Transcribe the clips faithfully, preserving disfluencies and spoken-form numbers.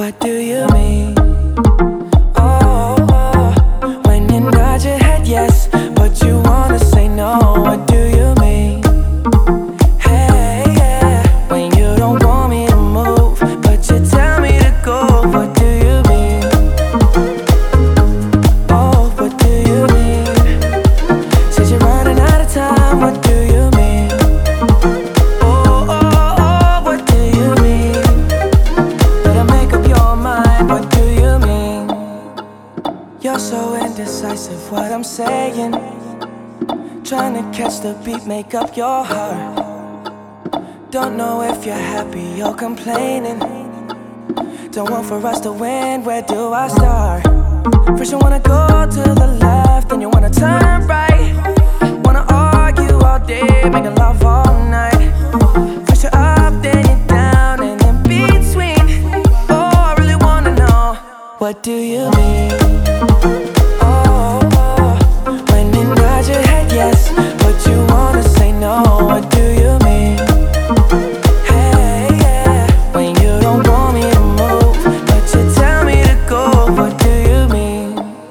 what do you mean? Oh, oh, when you nod your head yes, but you wanna say no, what do you mean? Hey, yeah, when you don't want me to move, but you tell me to go, what do you mean? Oh, what do you mean? Said you're running out of time, what do you mean? Oh, oh, oh, what do you mean? Better make up your mind, what do you mean? You're so indecisive, what I'm saying. Trying to catch the beat, make up your heart. Don't know if you're happy or complaining. Don't want for us to win, where do I start? First you wanna go to the left, then you wanna turn right. Wanna argue all day, making love all night. First you're up, then you're down, and in between. Oh, I really wanna know, what do you mean? Oh, oh, when you nod your head yes, but you wanna say no, what do you mean? Hey, yeah, when you don't want me to move, but you tell me to go, what do you mean?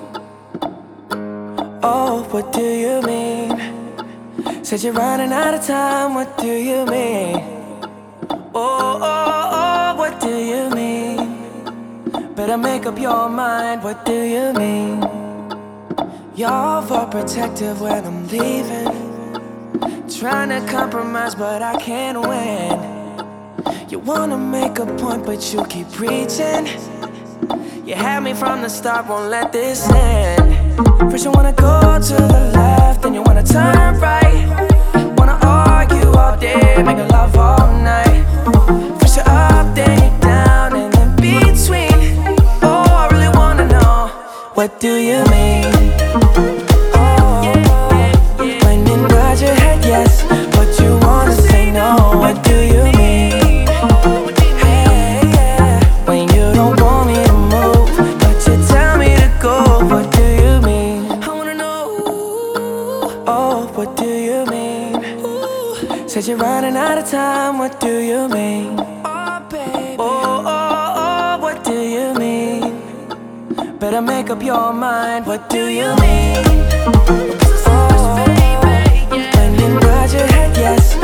Oh, what do you mean? Said you're running out of time, what do you mean? Oh, oh, oh, what do you mean? Better make up your mind, what do you mean? You're overprotective when I'm leaving. Trying to compromise, but I can't win. You wanna make a point, but you keep preaching. You had me from the start, won't let this end. First you wanna go to the left, then you wanna turn right. Wanna argue all day, making love all night. First you're up, then you're down, and in between. Oh, I really wanna know, what do you mean? Oh, when you nod your head yes, but you wanna say no, what do you mean? Hey, yeah, when you don't want me to move, but you tell me to go, what do you mean? I wanna know, oh, what do you mean? Said you're running out of time, what do you mean? Oh, baby. Oh, oh, oh, what do you mean? Better make up your mind, what do you mean? Oh, when you nod your head yes,